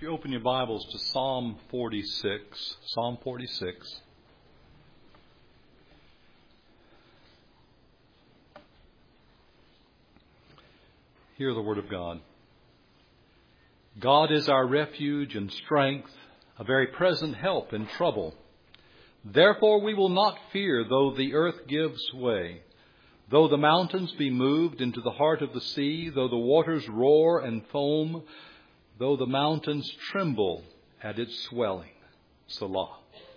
Would you open your Bibles to Psalm 46? Psalm 46. Hear the word of God. God is our refuge and strength, a very present help in trouble. Therefore we will not fear, though the earth gives way, though the mountains be moved into the heart of the sea, though the waters roar and foam, though the mountains tremble at its swelling. Selah.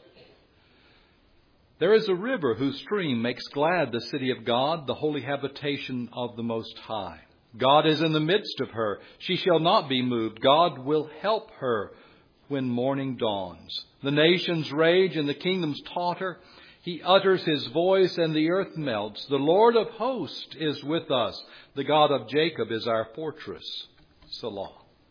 There is a river whose stream makes glad the city of God, the holy habitation of the Most High. God is in the midst of her. She shall not be moved. God will help her when morning dawns. The nations rage and the kingdoms totter. He utters his voice and the earth melts. The Lord of hosts is with us. The God of Jacob is our fortress. Selah.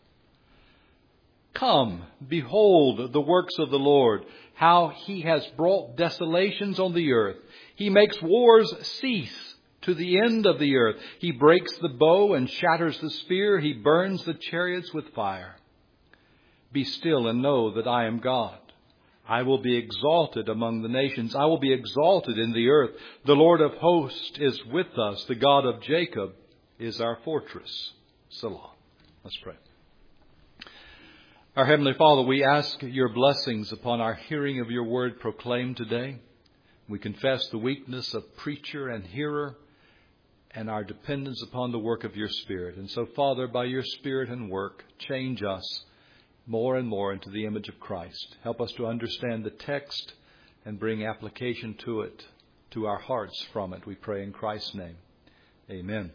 Come, behold the works of the Lord, how he has brought desolations on the earth. He makes wars cease to the end of the earth. He breaks the bow and shatters the spear. He burns the chariots with fire. Be still and know that I am God. I will be exalted among the nations. I will be exalted in the earth. The Lord of hosts is with us. The God of Jacob is our fortress. Selah. Let's pray. Our Heavenly Father, we ask your blessings upon our hearing of your word proclaimed today. We confess the weakness of preacher and hearer and our dependence upon the work of your Spirit. And so, Father, by your Spirit and work, change us more and more into the image of Christ. Help us to understand the text and bring application to it, to our hearts from it. We pray in Christ's name. Amen.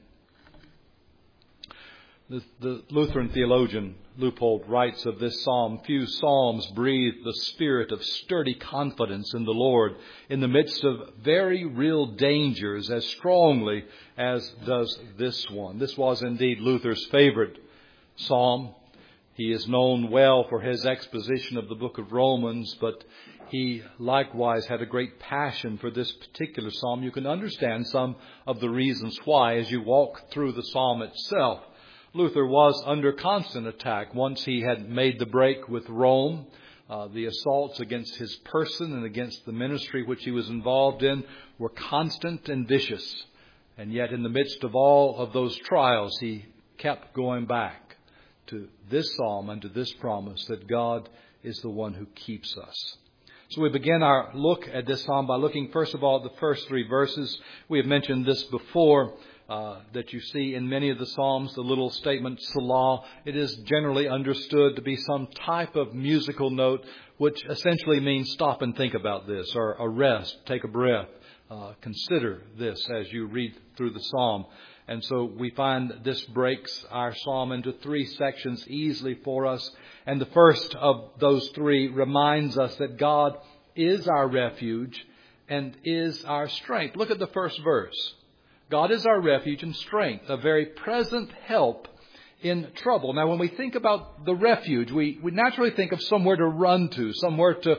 The Lutheran theologian Leupold writes of this psalm, few psalms breathe the spirit of sturdy confidence in the Lord in the midst of very real dangers as strongly as does this one. This was indeed Luther's favorite psalm. He is known well for his exposition of the book of Romans, but he likewise had a great passion for this particular psalm. You can understand some of the reasons why as you walk through the psalm itself. Luther was under constant attack. Once he had made the break with Rome, the assaults against his person and against the ministry which he was involved in were constant and vicious. And yet in the midst of all of those trials, he kept going back to this psalm and to this promise that God is the one who keeps us. So we begin our look at this psalm by looking first of all at the first three verses. We have mentioned this before. That you see in many of the Psalms, the little statement, Selah. It is generally understood to be some type of musical note, which essentially means stop and think about this, or a rest, take a breath, consider this as you read through the Psalm. And so we find this breaks our Psalm into three sections easily for us. And the first of those three reminds us that God is our refuge and is our strength. Look at the first verse. God is our refuge and strength, a very present help in trouble. Now, when we think about the refuge, we naturally think of somewhere to run to, somewhere to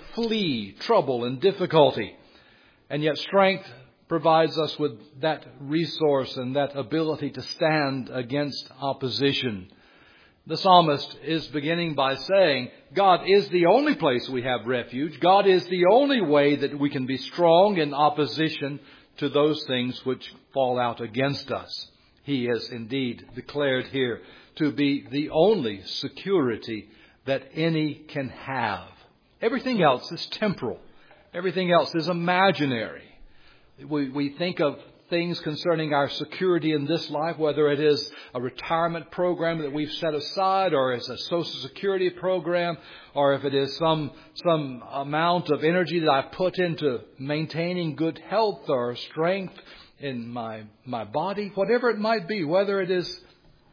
flee trouble and difficulty. And yet strength provides us with that resource and that ability to stand against opposition. The psalmist is beginning by saying, God is the only place we have refuge. God is the only way that we can be strong in opposition to those things which fall out against us. He is indeed declared here to be the only security that any can have. Everything else is temporal. Everything else is imaginary. We think of things concerning our security in this life, whether it is a retirement program that we've set aside, or it's a Social Security program, or if it is some amount of energy that I put into maintaining good health or strength in my body, whatever it might be, whether it is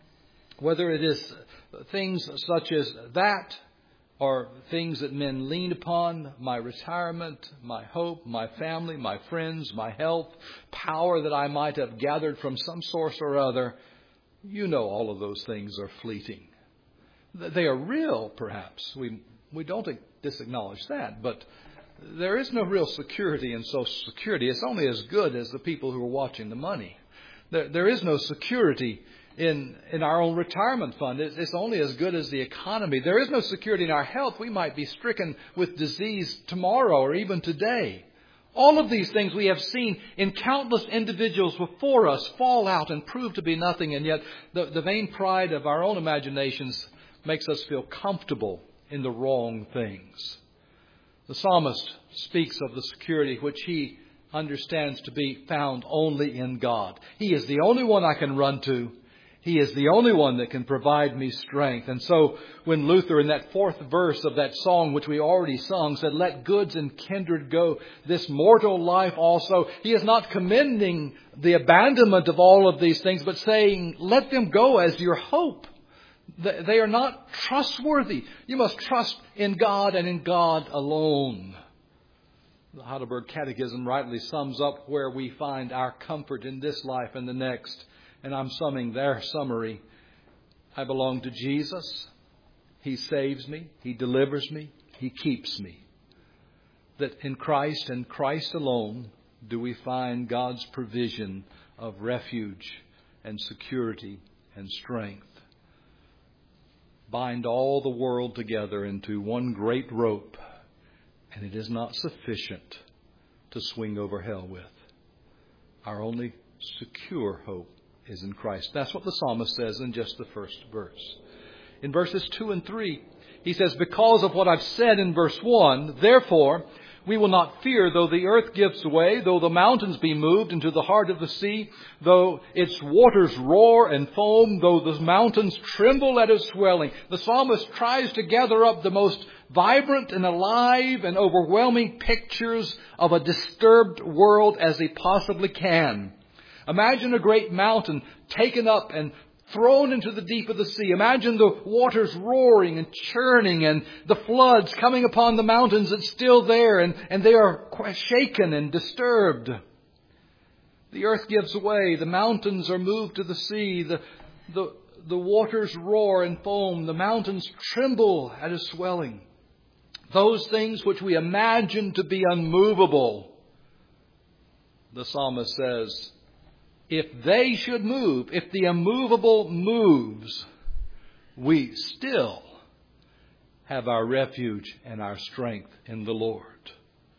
things such as that, or things that men lean upon, my retirement, my hope, my family, my friends, my health, power that I might have gathered from some source or other. You know all of those things are fleeting. They are real, perhaps. We don't disacknowledge that, but there is no real security in Social Security. It's only as good as the people who are watching the money. There is no security in our own retirement fund. It's only as good as the economy. There is no security in our health. We might be stricken with disease tomorrow or even today. All of these things we have seen in countless individuals before us fall out and prove to be nothing. And yet the vain pride of our own imaginations makes us feel comfortable in the wrong things. The psalmist speaks of the security which he understands to be found only in God. He is the only one I can run to. He is the only one that can provide me strength. And so when Luther in that fourth verse of that song which we already sung said, "Let goods and kindred go, this mortal life also," he is not commending the abandonment of all of these things, but saying, let them go as your hope. They are not trustworthy. You must trust in God and in God alone. The Heidelberg Catechism rightly sums up where we find our comfort in this life and the next. And I'm summing their summary. I belong to Jesus. He saves me. He delivers me. He keeps me. That in Christ and Christ alone do we find God's provision of refuge and security and strength. Bind all the world together into one great rope, and it is not sufficient to swing over hell with. Our only secure hope is in Christ. That's what the psalmist says in just the first verse. In verses 2 and 3, he says, because of what I've said in verse 1, therefore we will not fear, though the earth gives way, though the mountains be moved into the heart of the sea, though its waters roar and foam, though the mountains tremble at its swelling. The psalmist tries to gather up the most vibrant and alive and overwhelming pictures of a disturbed world as he possibly can. Imagine a great mountain taken up and thrown into the deep of the sea. Imagine the waters roaring and churning and the floods coming upon the mountains that's still there and they are shaken and disturbed. The earth gives way. The mountains are moved to the sea. The waters roar and foam. The mountains tremble at a swelling. Those things which we imagine to be unmovable, the psalmist says, if they should move, if the immovable moves, we still have our refuge and our strength in the Lord.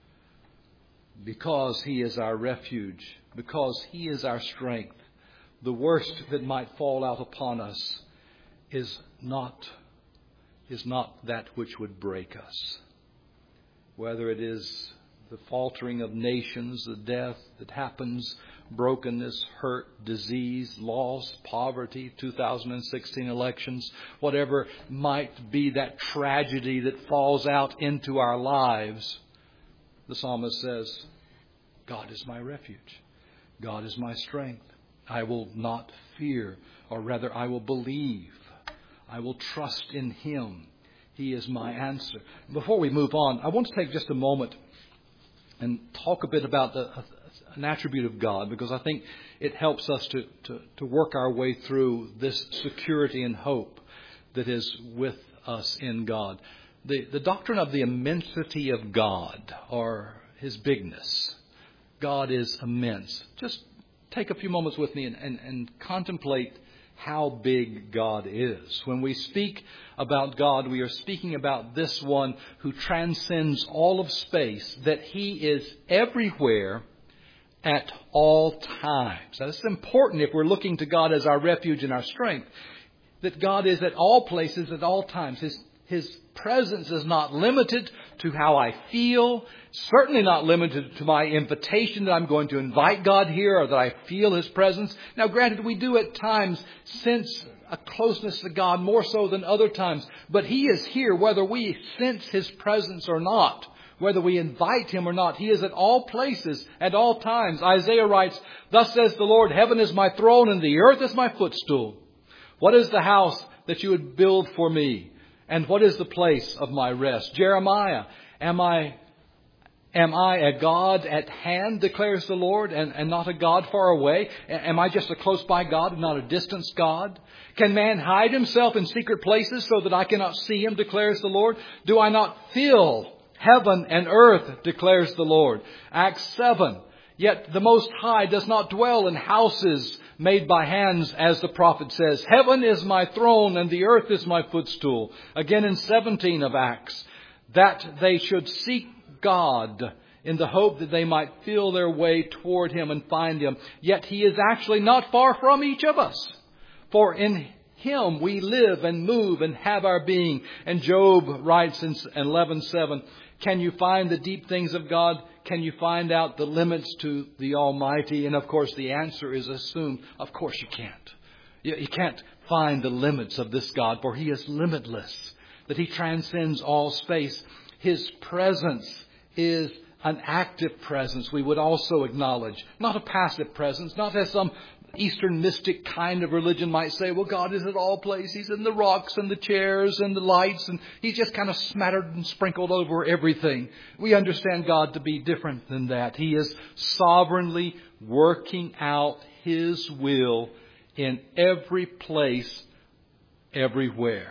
Because He is our refuge, because He is our strength, the worst that might fall out upon us is not that which would break us. Whether it is the faltering of nations, the death that happens, brokenness, hurt, disease, loss, poverty, 2016 elections, whatever might be that tragedy that falls out into our lives, the psalmist says, God is my refuge. God is my strength. I will not fear, or rather I will believe. I will trust in Him. He is my answer. Before we move on, I want to take just a moment and talk a bit about an attribute of God, because I think it helps us to work our way through this security and hope that is with us in God. The doctrine of the immensity of God, or His bigness. God is immense. Just take a few moments with me and contemplate how big God is. When we speak about God, we are speaking about this one who transcends all of space, that He is everywhere at all times. Now, this is important if we're looking to God as our refuge and our strength, that God is at all places at all times. His presence is not limited to how I feel, certainly not limited to my invitation that I'm going to invite God here or that I feel His presence. Now, granted, we do at times sense a closeness to God more so than other times, but He is here whether we sense His presence or not, whether we invite Him or not. He is at all places, at all times. Isaiah writes, thus says the Lord, heaven is my throne and the earth is my footstool. What is the house that you would build for me? And what is the place of my rest? Jeremiah, am I a God at hand, declares the Lord, and not a God far away? Am I just a close by God and not a distant God? Can man hide himself in secret places so that I cannot see him, declares the Lord? Do I not fill heaven and earth, declares the Lord? Acts 7. Yet the Most High does not dwell in houses made by hands, as the prophet says. Heaven is my throne and the earth is my footstool. Again in 17 of Acts, that they should seek God in the hope that they might feel their way toward Him and find Him. Yet He is actually not far from each of us. For in Him we live and move and have our being. And Job writes in 11:7, can you find the deep things of God? Can you find out the limits to the Almighty? And of course the answer is assumed. Of course you can't. You can't find the limits of this God, for He is limitless. That He transcends all space. His presence is an active presence, we would also acknowledge. Not a passive presence, not as some Eastern mystic kind of religion might say, well, God is at all places. He's in the rocks and the chairs and the lights, and He's just kind of smattered and sprinkled over everything. We understand God to be different than that. He is sovereignly working out His will in every place, everywhere.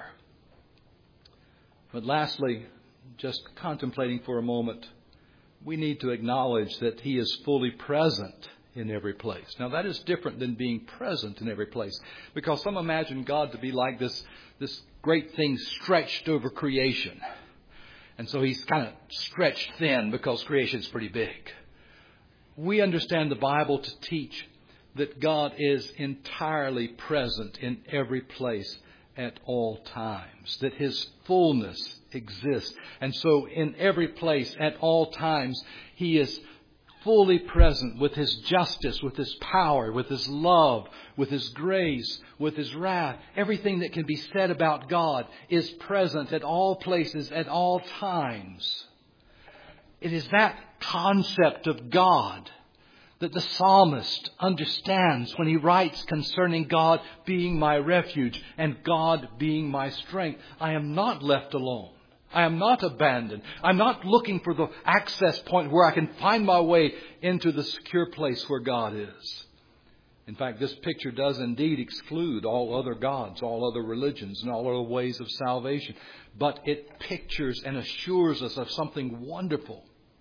But lastly, just contemplating for a moment, we need to acknowledge that He is fully present in every place. Now that is different than being present in every place, because some imagine God to be like this great thing stretched over creation. And so He's kind of stretched thin because creation is pretty big. We understand the Bible to teach that God is entirely present in every place at all times, that His fullness exists. And so in every place at all times, He is fully present with His justice, with His power, with His love, with His grace, with His wrath. Everything that can be said about God is present at all places, at all times. It is that concept of God that the psalmist understands when he writes concerning God being my refuge and God being my strength. I am not left alone. I am not abandoned. I'm not looking for the access point where I can find my way into the secure place where God is. In fact, this picture does indeed exclude all other gods, all other religions, and all other ways of salvation. But it pictures and assures us of something wonderful.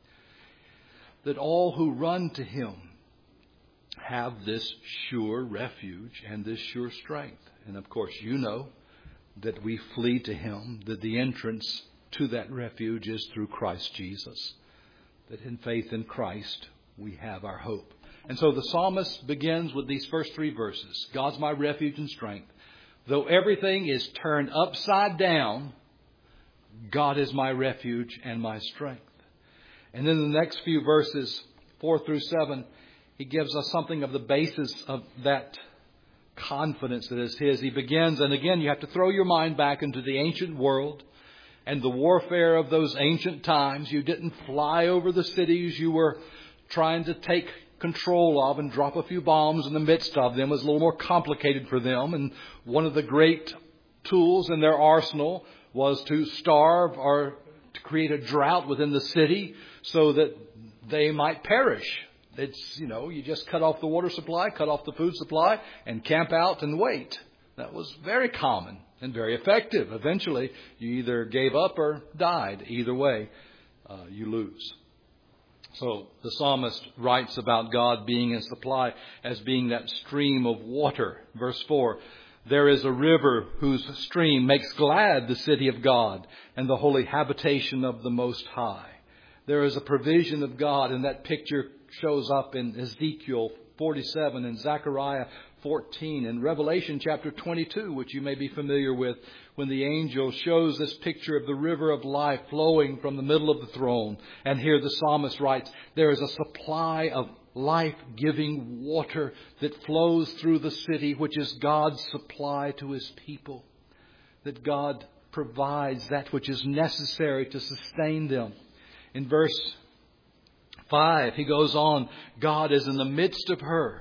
That all who run to Him have this sure refuge and this sure strength. And of course, you know that we flee to Him, that the entrance to that refuge is through Christ Jesus. That in faith in Christ, we have our hope. And so the psalmist begins with these first three verses. God's my refuge and strength. Though everything is turned upside down, God is my refuge and my strength. And then the next few verses, 4 through 7, he gives us something of the basis of that confidence that is His. He begins, and again, you have to throw your mind back into the ancient world and the warfare of those ancient times. You didn't fly over the cities you were trying to take control of and drop a few bombs in the midst of them. It was a little more complicated for them. And one of the great tools in their arsenal was to starve or to create a drought within the city so that they might perish. It's, you just cut off the water supply, cut off the food supply, and camp out and wait. That was very common and very effective. Eventually, you either gave up or died. Either way, you lose. So the psalmist writes about God being in supply as being that stream of water. Verse 4, there is a river whose stream makes glad the city of God and the holy habitation of the Most High. There is a provision of God, and that picture shows up in Ezekiel 47 and Zechariah 14 and Revelation chapter 22, which you may be familiar with, when the angel shows this picture of the river of life flowing from the middle of the throne. And here the psalmist writes, there is a supply of life-giving water that flows through the city, which is God's supply to His people. That God provides that which is necessary to sustain them. In verse 5, he goes on, God is in the midst of her.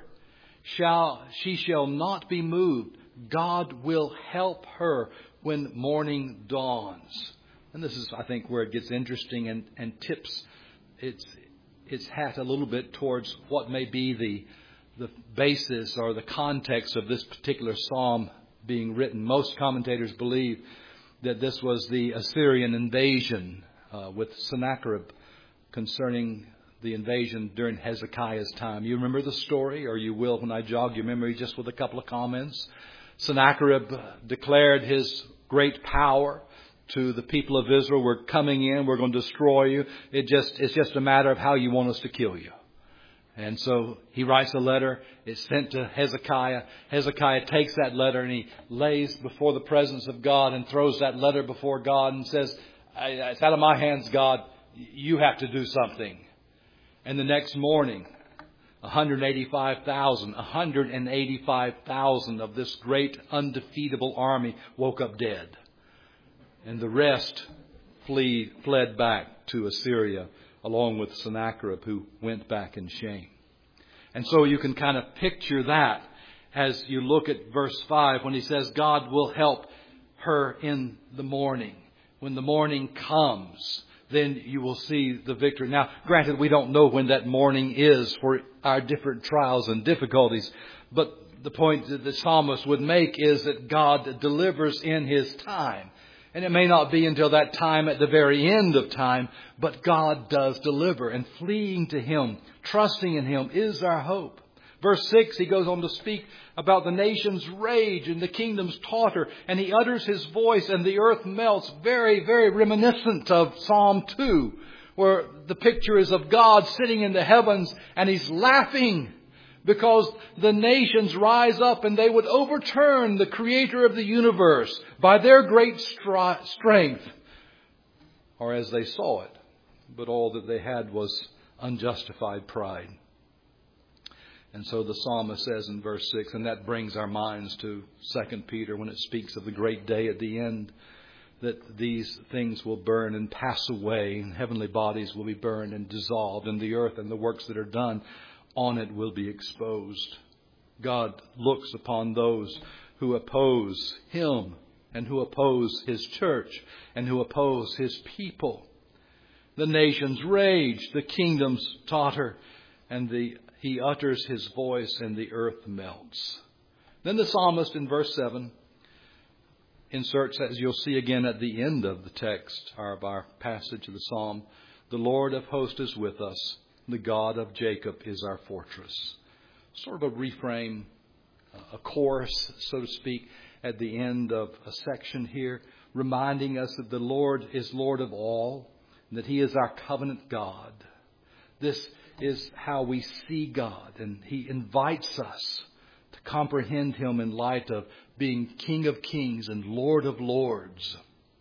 She shall not be moved. God will help her when morning dawns. And this is, I think, where it gets interesting and tips its hat a little bit towards what may be the basis or the context of this particular psalm being written. Most commentators believe that this was the Assyrian invasion with Sennacherib concerning the invasion during Hezekiah's time. You remember the story, or you will when I jog your memory just with a couple of comments. Sennacherib declared his great power to the people of Israel. We're coming in. We're going to destroy you. It's just a matter of how you want us to kill you. And so he writes a letter. It's sent to Hezekiah. Hezekiah takes that letter and he lays before the presence of God and throws that letter before God and says, it's out of my hands, God. You have to do something. And the next morning, 185,000 of this great undefeatable army woke up dead. And the rest fled back to Assyria, along with Sennacherib, who went back in shame. And so you can kind of picture that as you look at verse 5 when he says, God will help her in the morning. When the morning comes, then you will see the victory. Now, granted, we don't know when that morning is for our different trials and difficulties. But the point that the psalmist would make is that God delivers in His time. And it may not be until that time at the very end of time, but God does deliver. And fleeing to Him, trusting in Him is our hope. Verse 6, he goes on to speak about the nations rage and the kingdoms totter. And he utters his voice and the earth melts. Very, very reminiscent of Psalm 2, where the picture is of God sitting in the heavens and He's laughing because the nations rise up and they would overturn the Creator of the universe by their great strength, or as they saw it. But all that they had was unjustified pride. And so the psalmist says in verse 6, and that brings our minds to 2 Peter when it speaks of the great day at the end, that these things will burn and pass away, and heavenly bodies will be burned and dissolved, and the earth and the works that are done on it will be exposed. God looks upon those who oppose Him and who oppose His church and who oppose His people. The nations rage, the kingdoms totter, and He utters His voice and the earth melts. Then the psalmist in verse 7 inserts, as you'll see again at the end of the text of our passage of the psalm, the Lord of hosts is with us. The God of Jacob is our fortress. Sort of a reframe, a chorus, so to speak, at the end of a section here, reminding us that the Lord is Lord of all, and that He is our covenant God. This is how we see God, and He invites us to comprehend Him in light of being King of Kings and Lord of Lords.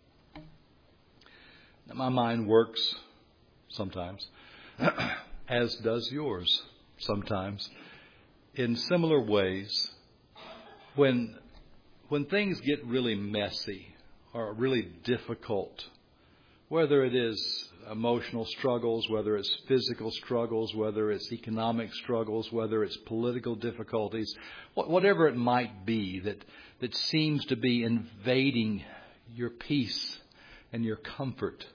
Now, my mind works sometimes, as does yours sometimes, in similar ways. When things get really messy or really difficult, whether it is emotional struggles, whether it's physical struggles, whether it's economic struggles, whether it's political difficulties, whatever it might be that seems to be invading your peace and your comfort,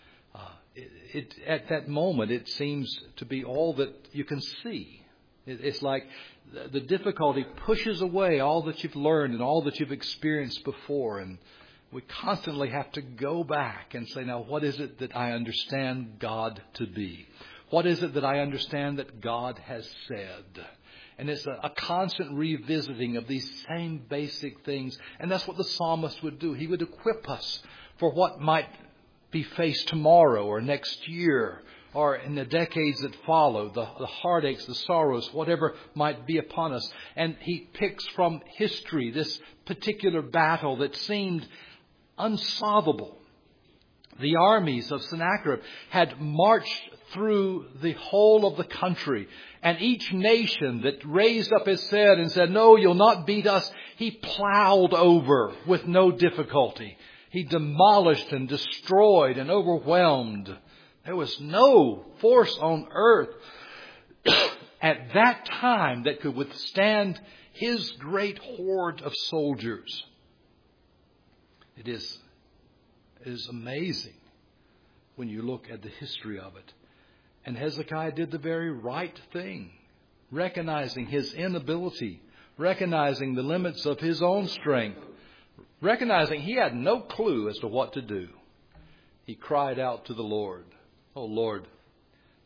at that moment it seems to be all that you can see. It's like the difficulty pushes away all that you've learned and all that you've experienced before, and we constantly have to go back and say, now, what is it that I understand God to be? What is it that I understand that God has said? And it's a constant revisiting of these same basic things. And that's what the psalmist would do. He would equip us for what might be faced tomorrow or next year or in the decades that follow, the heartaches, the sorrows, whatever might be upon us. And he picks from history this particular battle that seemed unsolvable. The armies of Sennacherib had marched through the whole of the country, and each nation that raised up his head and said, no, you'll not beat us, he plowed over with no difficulty. He demolished and destroyed and overwhelmed. There was no force on earth at that time that could withstand his great horde of soldiers. It is amazing when you look at the history of it. And Hezekiah did the very right thing, recognizing his inability, recognizing the limits of his own strength, recognizing he had no clue as to what to do. He cried out to the Lord, "Oh Lord,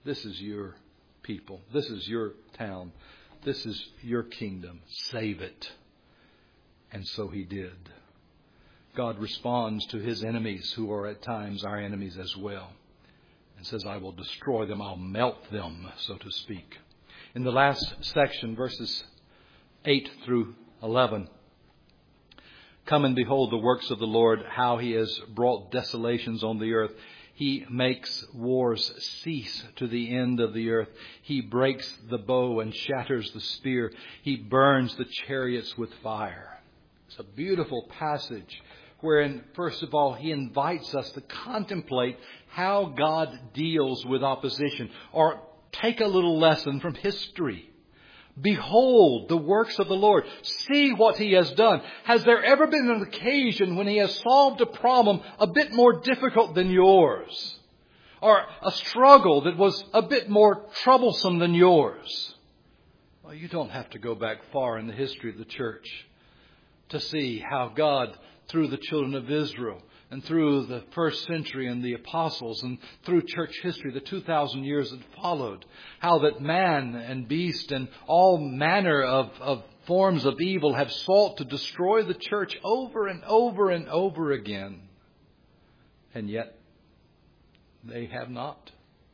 This is your people. This is your town. This is your kingdom. Save it. And so He did. God responds to His enemies, who are at times our enemies as well, and says, I will destroy them. I'll melt them, so to speak. In the last section, verses 8 through 11, come and behold the works of the Lord, how He has brought desolations on the earth. He makes wars cease to the end of the earth. He breaks the bow and shatters the spear. He burns the chariots with fire. It's a beautiful passage wherein, first of all, He invites us to contemplate how God deals with opposition, or take a little lesson from history. Behold the works of the Lord. See what He has done. Has there ever been an occasion when He has solved a problem a bit more difficult than yours? Or a struggle that was a bit more troublesome than yours? Well, you don't have to go back far in the history of the church to see how God, through the children of Israel, and through the first century and the apostles, and through church history, the 2,000 years that followed, how that man and beast and all manner of forms of evil have sought to destroy the church over and over and over again. And yet, they have not.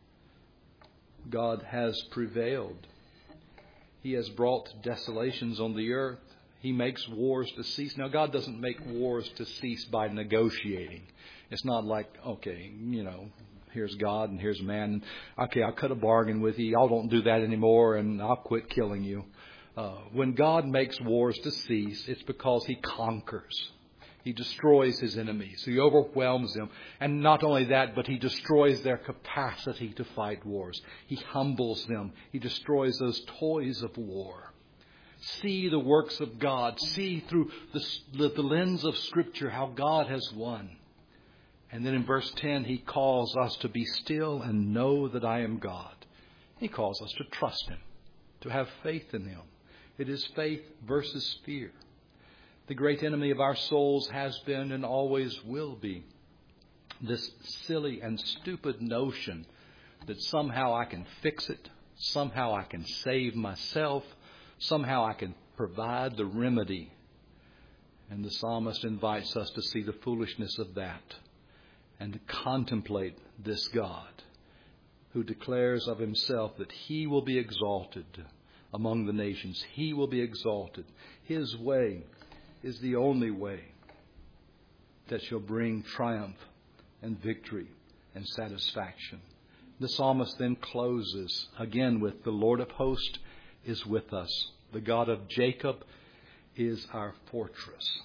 God has prevailed. He has brought desolations on the earth. He makes wars to cease. Now, God doesn't make wars to cease by negotiating. It's not like, okay, here's God and here's man. Okay, I'll cut a bargain with you. Y'all don't do that anymore and I'll quit killing you. When God makes wars to cease, it's because He conquers. He destroys His enemies. He overwhelms them. And not only that, but He destroys their capacity to fight wars. He humbles them. He destroys those toys of war. See the works of God. See through the lens of Scripture how God has won. And then in verse 10, He calls us to be still and know that I am God. He calls us to trust Him, to have faith in Him. It is faith versus fear. The great enemy of our souls has been and always will be this silly and stupid notion that somehow I can fix it, somehow I can save myself, somehow I can provide the remedy. And the psalmist invites us to see the foolishness of that and to contemplate this God who declares of Himself that He will be exalted among the nations. He will be exalted. His way is the only way that shall bring triumph and victory and satisfaction. The psalmist then closes again with, the Lord of hosts is with us. The God of Jacob is our fortress.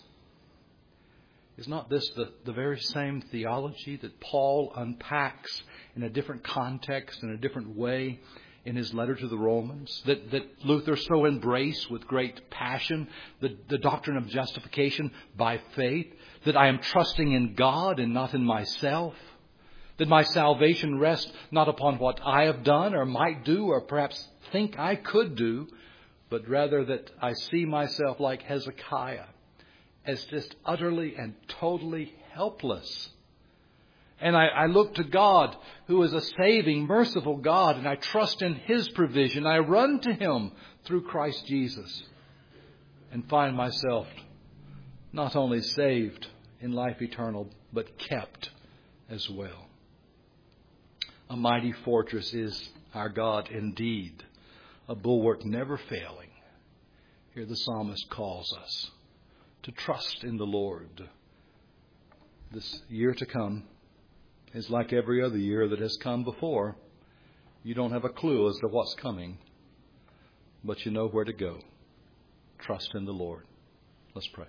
Is not this the very same theology that Paul unpacks in a different context, in a different way, in his letter to the Romans? That Luther so embraced with great passion, the doctrine of justification by faith, that I am trusting in God and not in myself. That my salvation rests not upon what I have done or might do or perhaps think I could do, but rather that I see myself like Hezekiah as just utterly and totally helpless. And I look to God, who is a saving, merciful God, and I trust in His provision. I run to Him through Christ Jesus and find myself not only saved in life eternal, but kept as well. A mighty fortress is our God indeed, a bulwark never failing. Here the psalmist calls us to trust in the Lord. This year to come is like every other year that has come before. You don't have a clue as to what's coming, but you know where to go. Trust in the Lord. Let's pray.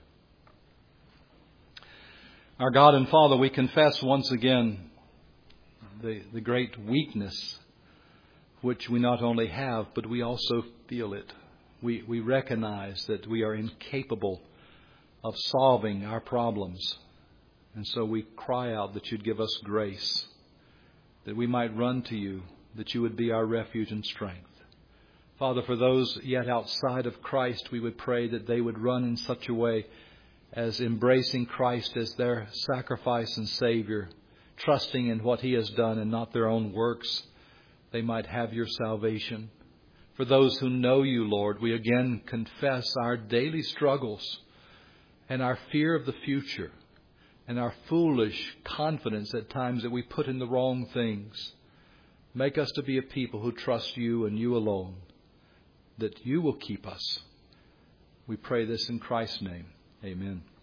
Our God and Father, we confess once again the great weakness which we not only have, but we also feel it. We recognize that we are incapable of solving our problems. And so we cry out that You'd give us grace, that we might run to You, that You would be our refuge and strength. Father, for those yet outside of Christ, we would pray that they would run in such a way as embracing Christ as their sacrifice and Savior, trusting in what He has done and not their own works, they might have your salvation. For those who know you, Lord, we again confess our daily struggles and our fear of the future and our foolish confidence at times that we put in the wrong things. Make us to be a people who trust you and you alone, that you will keep us. We pray this in Christ's name. Amen.